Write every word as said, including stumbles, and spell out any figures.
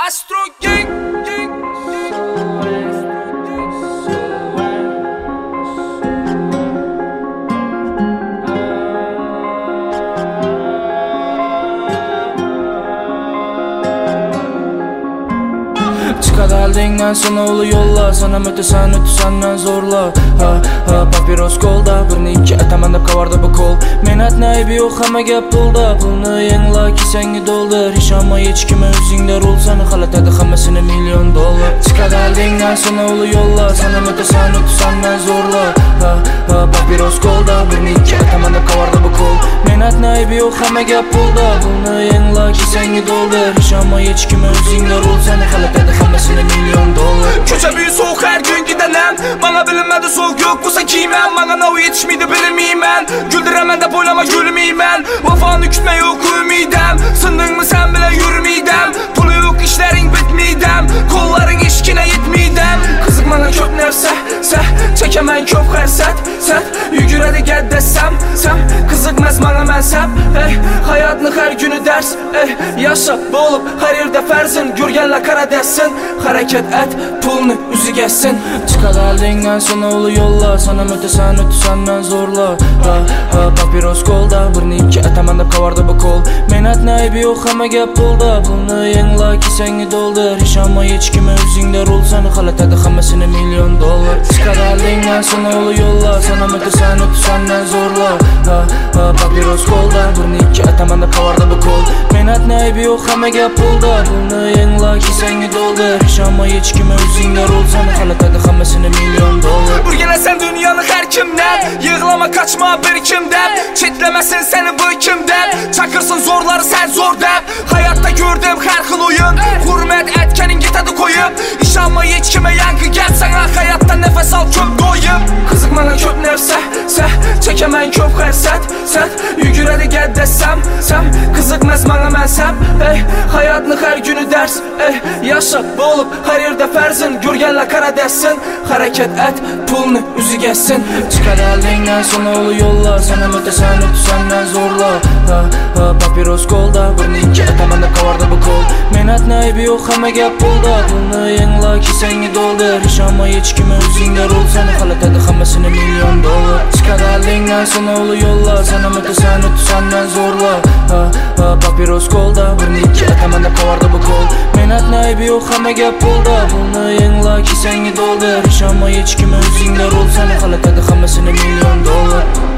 Astro Gang. Çıkad əldindən sınavlı yolla, sana mütəsən ötü səndən zorla. Ha, ha, papiros kolda, birini iki ətəməndə qavardı bu kol. Menət nəyibi yox, həmə gəp pulda. Pulunu yengla ki səngi doldur. Hiç amma heç kimə üzündə rol səni xalətədi xəməsini milyon dollar. Çıkad əldindən sınavlı yolla, sana mütəsən ötü səndən zorla. Ha, ha, papiros kolda, birini iki ətəməndə qavardı bu kol. Menət nəyibi yox, həmə gəp pulda. Pulunu yengla ki səngi doldur. Hiç amma heç kimə üzündə rol səni xalətədi xəməsini milyon dollar. Köçə büyü soğuk her gün gidənəm. Bana bilinmədi soğuk yok bu sakimən. Bana nav yetişmiydi bilmiyim mən. Güldürəmən də boylama gülmiyim mən. Vafanı kütmə yok ümidəm. Sındın mı sen bile yürümidəm. Pulu yok işlərin bitmidəm. Kolların işkinə yetmidəm. Kızık bana köp nərsə səh. Çəkəmən köp xərsət sət. Yügürədi gəd desəm səm. Kızıqməz bana mənsəb ey. Hayatını hər günü dərs ey. Yaşa bolub hər yerdə fərzin. Gürgənlə qara dəssin. Hareket et, pulunu üzü geçsin. Çıkad əldindən sınavlı yolla, sana mütəsən ötü səndən zorla. Ha, ha, papiros kolda, birini iki ətəməndə qavardı bu kol. Menət nəyibi yox, həmə gəp pulda. Pulunu yengla ki səngi doldur. Hiç amma heç kimə üzündə rol səni xalətədi xəməsini milyon dollar. Çıkad əldindən sınavlı yolla, sana mütəsən ötü səndən zorla. Ha, ha, papiros kolda, birini iki ətəməndə qavardı bu kol. Menət nəyibi yox, həmə gəp pulda. Pulunu yengla ki səngi doldur. Hiç amma heç kimə üzündə rol səni xalətədi xəməsini milyon dollar. Burgələsən dünyanı hər kimdən. Yığlama kaçma bir kimdən. Çetləməsin səni bu kimdən. Çakırsın zorları sən zor dəb. Hayatta gördüm hər xil oyun. Hürmət ətkənin getədi koyub. İş amma heç kimə yankı gəl. Sənə həyatda nəfəs al köp doyub. Kızıq mənə köp nəfsə səh. Çəkəmən köp xərsət sət. Yügürədi gəd desəm səm. Kızıqməz mənə mənsəb ey. Hayatını hər günü dərs ey. Yaşa bolub hər yerdə fərzin. Gürgənlə qara dəssin. Hareket et, pulunu üzü geçsin. Çıkad əldindən sınavlı yolla, sana mütəsən ötü səndən zorla. Ha, ha, papiros kolda, birini iki ətəməndə qavardı bu kol. Menət nəyibi yox, həmə gəp pulda. Pulunu yengla ki səngi doldur. Hiç amma heç kimə üzündə rol səni xalətədi xəməsini milyon dollar. Çıkad əldindən sınavlı yolla, sana mütəsən ötü səndən zorla. Ha, ha, papiros kolda, birini iki ətəməndə qavardı bu kol. Menət nəyibi yox, həmə gəp pulda. Pulunu yengla ki səngi doldur. Hiç amma heç kimə üzündə rol səni xalətədi xəməsini milyon dollar.